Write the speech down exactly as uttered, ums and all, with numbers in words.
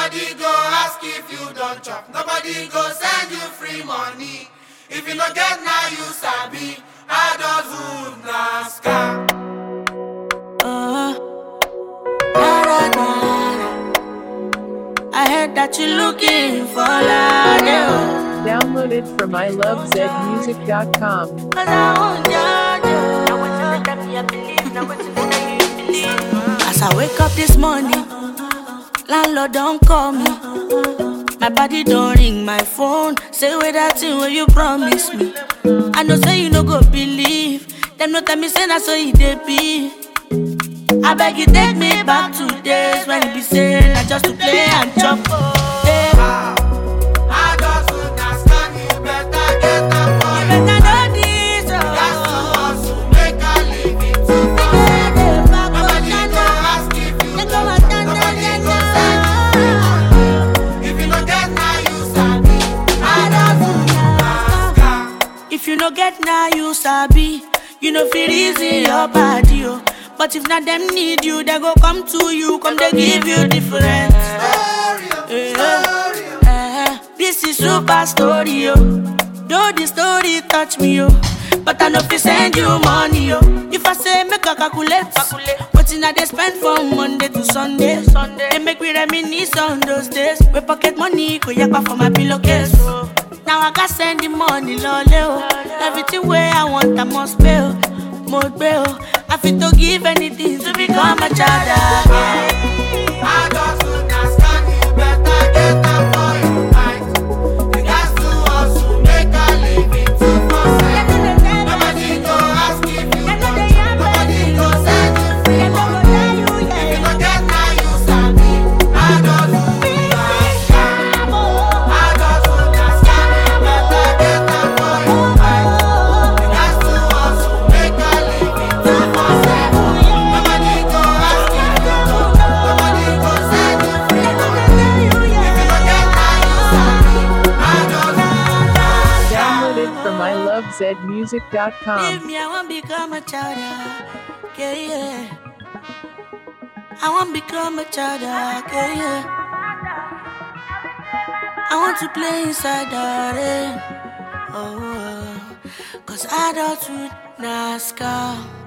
Nobody go ask if you don't chop. Nobody go send you free money. If you no get now, you sabi. I don't do na scam. Uh, da, da, da, da. I heard that you're looking for love. Download it from I love zed music dot com. Cause I want you. As I wake up this morning, landlord don't call me. My body don't ring my phone. Say where that thing where you promise me. I know say you no go believe. Them no tell me say na so it dey be. I beg you take me back to days when it be saying I just to play and chop. Hey. I just would not stand you better get up for You you. better know this. That's to Oh. hustle, make a living to Hey, back Nobody up, go Nana. ask if you Let don't. go of that, Nobody Nana. go send you free money. If you no get now, you sabi. I don't do na scam. If you no get now, you sabi. You know feel easy your body, oh. But if not them need you, they go come to you, come they give you different. Story, story. Eh, this is super story, yo. Though the story touch me, yo, but I know if send you money, yo. If I say make a calculate, what in I they spend from Monday to Sunday, Sunday. They make me reminisce on those days. We pocket money, go yakpa for my pillowcase. Oh. Now I got send the money, lole, oh. Everything where I want, I must pay, oh. Mode oh. I fit to give anything to become a child again. I just would not stand you better get up for your night. You got to hustle, make a living to yourself. Nobody go ask if you don't. Nobody go send you free money. If you no get now, you sabi. I just would not stand. I just would not stand you better get up for your night. You got to hustle, make a living to yourself. Nobody go ask if you don't. Nobody go send you free money. If you no get now, you sabi. I just would not stand. Download it from I love zed music dot com. Leave me, I want become a child. Yeah, yeah. I want become a child. Yeah, yeah. I want to play inside the rain. Oh, cause I don't with NASCAR.